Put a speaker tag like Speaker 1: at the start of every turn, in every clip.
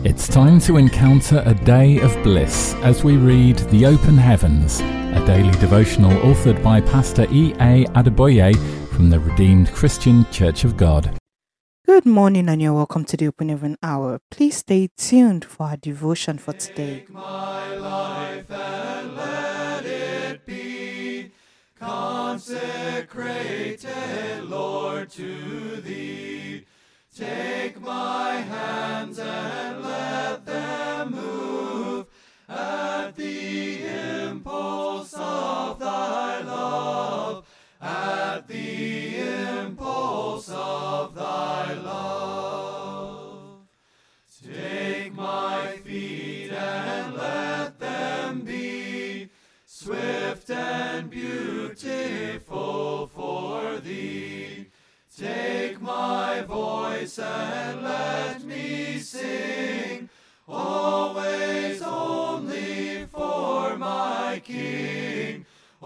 Speaker 1: It's time to encounter a day of bliss as we read The Open Heavens, a daily devotional authored by Pastor E.A. Adeboye from the Redeemed Christian Church of God.
Speaker 2: Good morning and you're welcome to the Open Heaven Hour. Please stay tuned for our devotion for today.
Speaker 3: Take my life and let it be consecrated, Lord, to Thee. Take my hands and let them move at the impulse of Thy love, at the impulse of Thy love. Take my feet and let them be swift and beautiful for Thee. Take my voice and let me sing, always only for my King,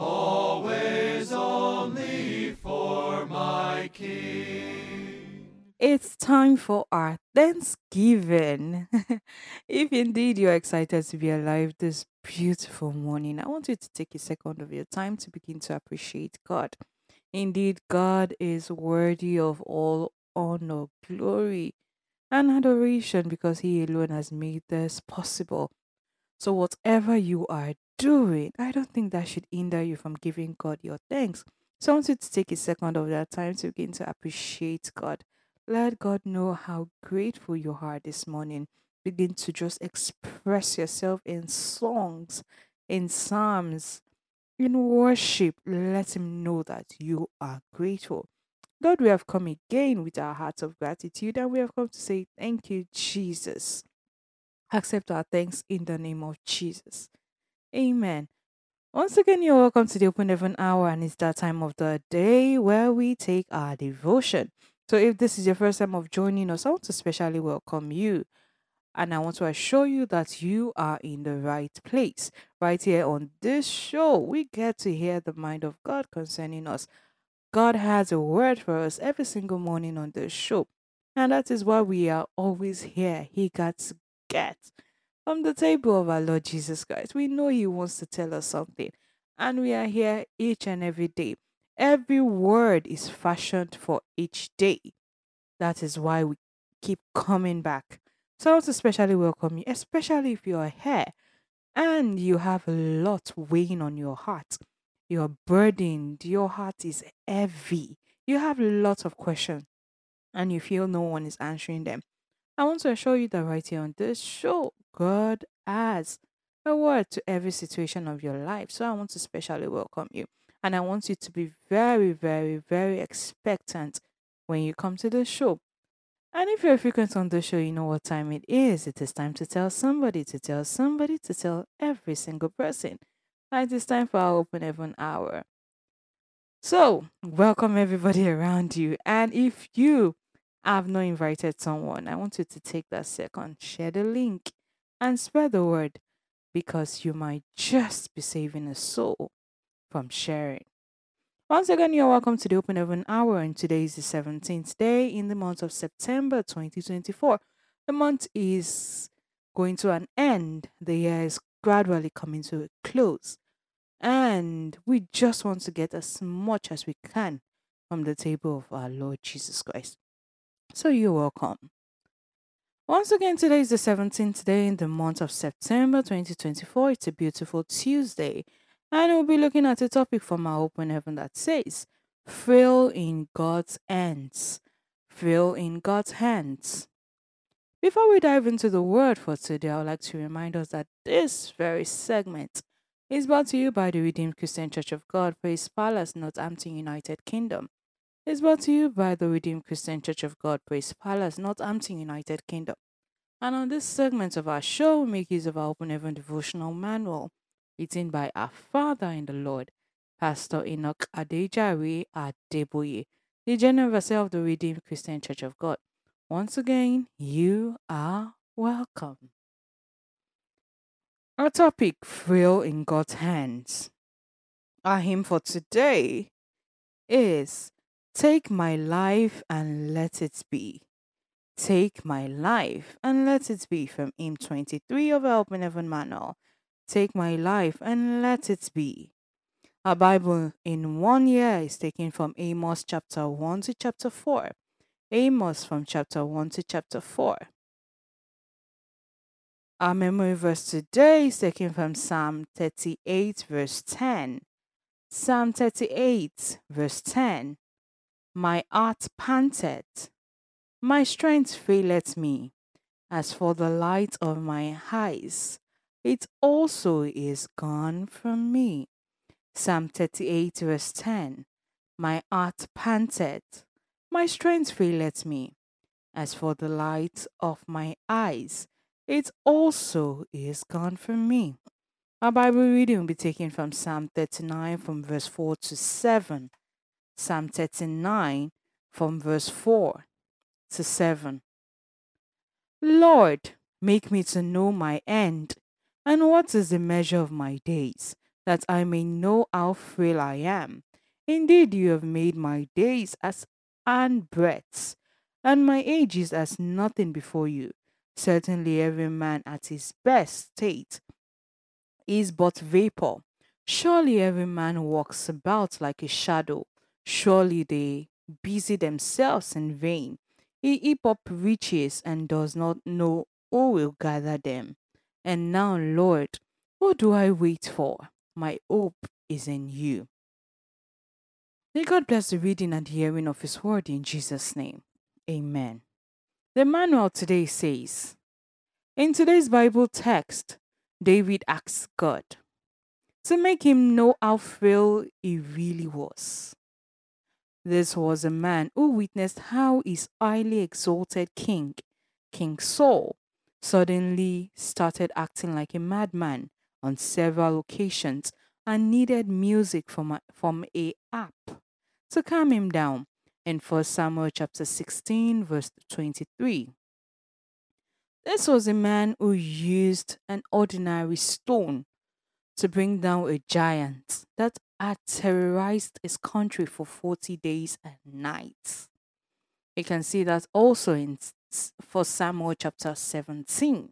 Speaker 3: always only for my King.
Speaker 2: It's time for our Thanksgiving. If indeed you're excited to be alive this beautiful morning, I want you to take a second of your time to begin to appreciate God. Indeed, God is worthy of all honor, glory, and adoration because He alone has made this possible. So, whatever you are doing, I don't think that should hinder you from giving God your thanks. So, I want you to take a second of that time to begin to appreciate God. Let God know how grateful you are this morning. Begin to just express yourself in songs, in psalms, in worship. Let Him know that you are grateful. Lord, we have come again with our hearts of gratitude and we have come to say, thank you, Jesus. Accept our thanks in the name of Jesus. Amen. Once again, you're welcome to the Open Heaven Hour, and it's that time of the day where we take our devotion. So, if this is your first time of joining us, I want to specially welcome you. And I want to assure you that you are in the right place. Right here on this show, we get to hear the mind of God concerning us. God has a word for us every single morning on this show. And that is why we are always here. He got to get from the table of our Lord Jesus Christ. We know He wants to tell us something. And we are here each and every day. Every word is fashioned for each day. That is why we keep coming back. So I want to especially welcome you, especially if you are here and you have a lot weighing on your heart. You're burdened, your heart is heavy. You have lots of questions and you feel no one is answering them. I want to assure you that right here on this show, God has a word to every situation of your life. So I want to especially welcome you. And I want you to be very, very, very expectant when you come to the show. And if you're frequent on the show, you know what time it is. It is time to tell somebody, to tell somebody, to tell every single person. And it is time for our Open Heaven Hour. So, welcome everybody around you. And if you have not invited someone, I want you to take that second, share the link, and spread the word because you might just be saving a soul from sharing. Once again, you're welcome to the Open Heaven Hour, and today is the 17th day in the month of September 2024. The month is going to an end. The year is gradually coming to a close. And we just want to get as much as we can from the table of our Lord Jesus Christ. So you're welcome. Once again, today is the 17th day in the month of September 2024. It's a beautiful Tuesday. And we'll be looking at a topic from our Open Heaven that says, Fill in God's hands. Fill in God's hands. Before we dive into the word for today, I would like to remind us that this very segment is brought to you by the Redeemed Christian Church of God, Praise Palace, Northampton, United Kingdom. It's brought to you by the Redeemed Christian Church of God, Praise Palace, Northampton, United Kingdom. And on this segment of our show, we make use of our Open Heaven devotional manual, written by our Father in the Lord, Pastor Enoch Adejare Adeboye, the General Overseer of the Redeemed Christian Church of God. Once again, you are welcome. Our topic, Fill in God's hands. Our hymn for today is Take My Life and Let It Be. Take my life and let it be, from hymn 23 of our Open Heaven Manual. Take my life and let it be. Our Bible in 1 year is taken from Amos chapter 1 to chapter 4. Amos from chapter 1 to chapter 4. Our memory verse today is taken from Psalm 38 verse 10. Psalm 38 verse 10. My heart panted, my strength faileth me. As for the light of my eyes, it also is gone from me. Psalm 38 verse 10. My heart panted, my strength faileth me. As for the light of my eyes, it also is gone from me. Our Bible reading will be taken from Psalm 39 from verse 4 to 7. Psalm 39 from verse 4 to 7. Lord, make me to know my end, and what is the measure of my days, that I may know how frail I am. Indeed, you have made my days as handbreadths, and my age is as nothing before you. Certainly every man at his best state is but vapor. Surely every man walks about like a shadow. Surely they busy themselves in vain. He heap up riches and does not know who will gather them. And now, Lord, what do I wait for? My hope is in you. May God bless the reading and hearing of His word in Jesus' name. Amen. The manual today says, in today's Bible text, David asks God to make him know how frail he really was. This was a man who witnessed how his highly exalted king, King Saul, suddenly started acting like a madman on several occasions and needed music from a harp to calm him down in 1 Samuel chapter 16 verse 23. This was a man who used an ordinary stone to bring down a giant that had terrorized his country for 40 days and nights. You can see that also in 1 Samuel chapter 17.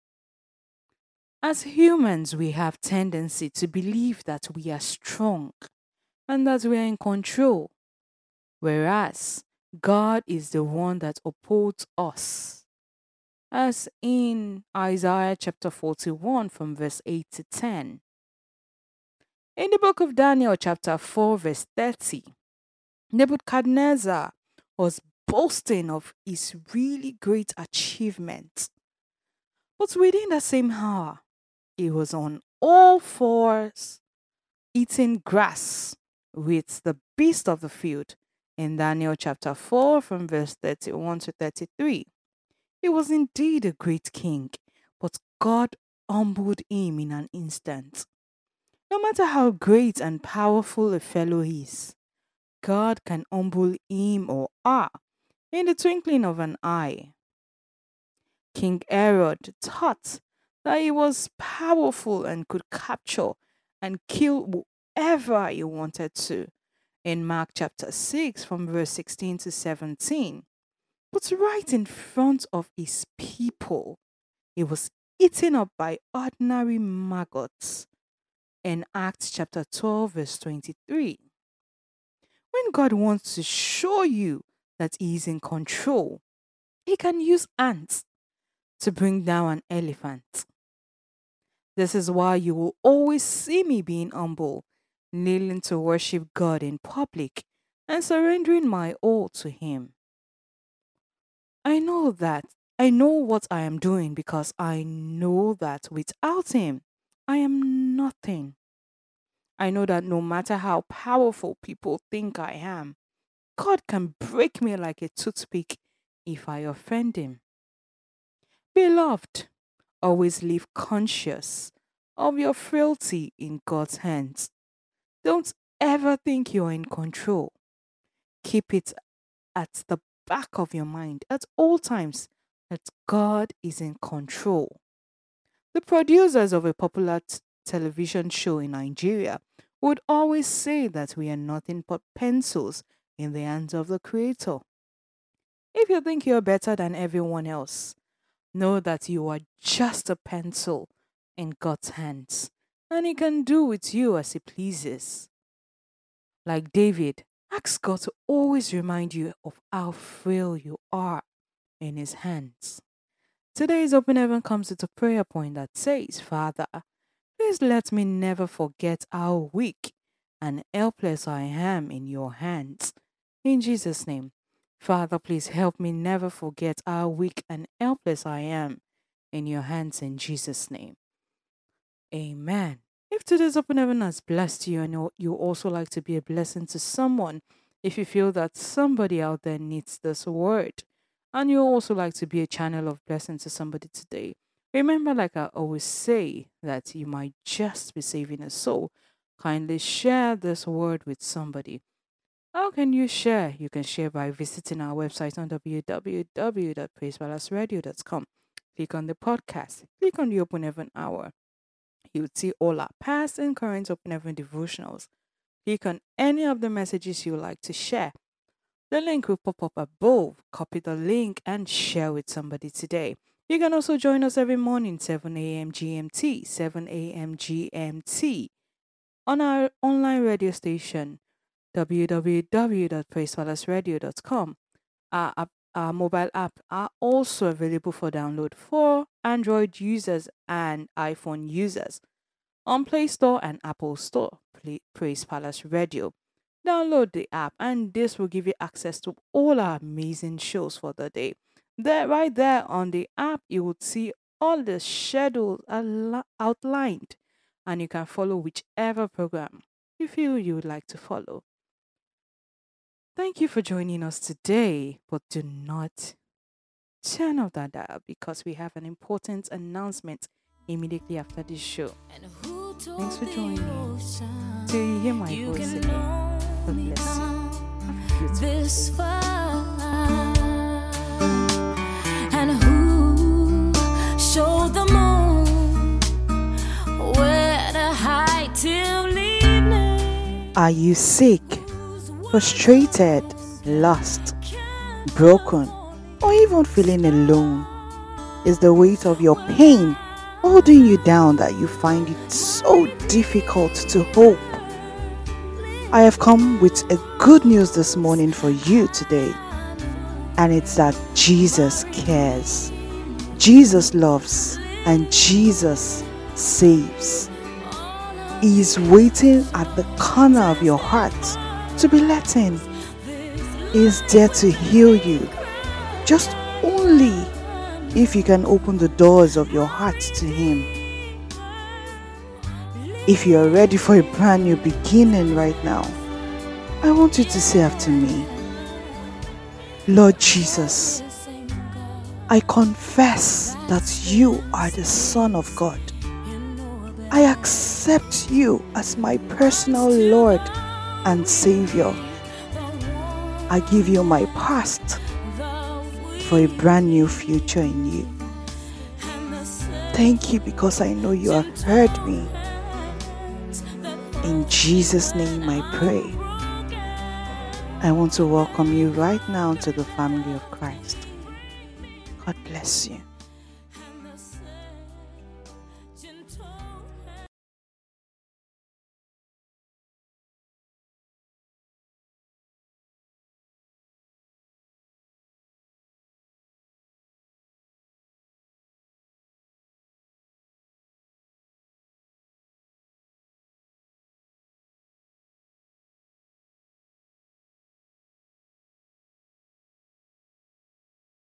Speaker 2: As humans, we have tendency to believe that we are strong and that we are in control, whereas God is the one that upholds us. As in Isaiah chapter 41 from verse 8 to 10. In the book of Daniel chapter 4 verse 30, Nebuchadnezzar was boasting of his really great achievement. But within the same hour, he was on all fours eating grass with the beast of the field in Daniel chapter 4 from verse 31 to 33. He was indeed a great king, but God humbled him in an instant. No matter how great and powerful a fellow is, God can humble him or her in the twinkling of an eye. King Herod thought that he was powerful and could capture and kill whoever he wanted to in Mark chapter 6 from verse 16 to 17. But right in front of his people, he was eaten up by ordinary maggots in Acts chapter 12 verse 23. When God wants to show you that He is in control, He can use ants to bring down an elephant. This is why you will always see me being humble, kneeling to worship God in public and surrendering my all to Him. I know what I am doing because I know that without Him, I am nothing. I know that no matter how powerful people think I am, God can break me like a toothpick if I offend Him. Beloved, always live conscious of your frailty in God's hands. Don't ever think you're in control. Keep it at the back of your mind at all times that God is in control. The producers of a popular television show in Nigeria would always say that we are nothing but pencils in the hands of the Creator. If you think you're better than everyone else, know that you are just a pencil in God's hands, and He can do with you as He pleases. Like David, ask God to always remind you of how frail you are in His hands. Today's Open Heaven comes with a prayer point that says, Father, please let me never forget how weak and helpless I am in your hands. In Jesus' name, Father, please help me never forget how weak and helpless I am in your hands. In Jesus' name, amen. If today's Open Heaven has blessed you and you also like to be a blessing to someone, if you feel that somebody out there needs this word, and you also like to be a channel of blessing to somebody today, remember, like I always say, that you might just be saving a soul. Kindly share this word with somebody. How can you share? You can share by visiting our website on www.praisepalaceradio.com. Click on the podcast. Click on the Open Heaven Hour. You'll see all our past and current Open Heaven devotionals. Click on any of the messages you would like to share. The link will pop up above. Copy the link and share with somebody today. You can also join us every morning, 7 a.m. GMT, 7 a.m. GMT, on our online radio station, www.praisepalaceradio.com. Our mobile app are also available for download for Android users and iPhone users on Play Store and Apple Store. Praise Palace Radio. Download the app, and this will give you access to all our amazing shows for the day. Right there on the app, you would see all the schedules outlined, and you can follow whichever program you feel you would like to follow. Thank you for joining us today, but do not turn off that dial because we have an important announcement immediately after this show. Thanks for joining me. Till you hear my voice again, God bless you. This far, and who showed the moon where to hide till evening? Are you sick, frustrated, lost, broken, or even feeling alone? Is the weight of your pain holding you down that you find it so difficult to hope? I have come with a good news this morning for you today, and it's that Jesus cares, Jesus loves, and Jesus saves. He is waiting at the corner of your heart to be let in. He is there to heal you, just only if you can open the doors of your heart to Him. If you are ready for a brand new beginning right now, I want you to say after me, Lord Jesus, I confess that you are the Son of God. I accept you as my personal Lord and Savior. I give you my past for a brand new future in you. Thank you because I know you have heard me. In Jesus' name I pray. I want to welcome you right now to the family of Christ. God bless you.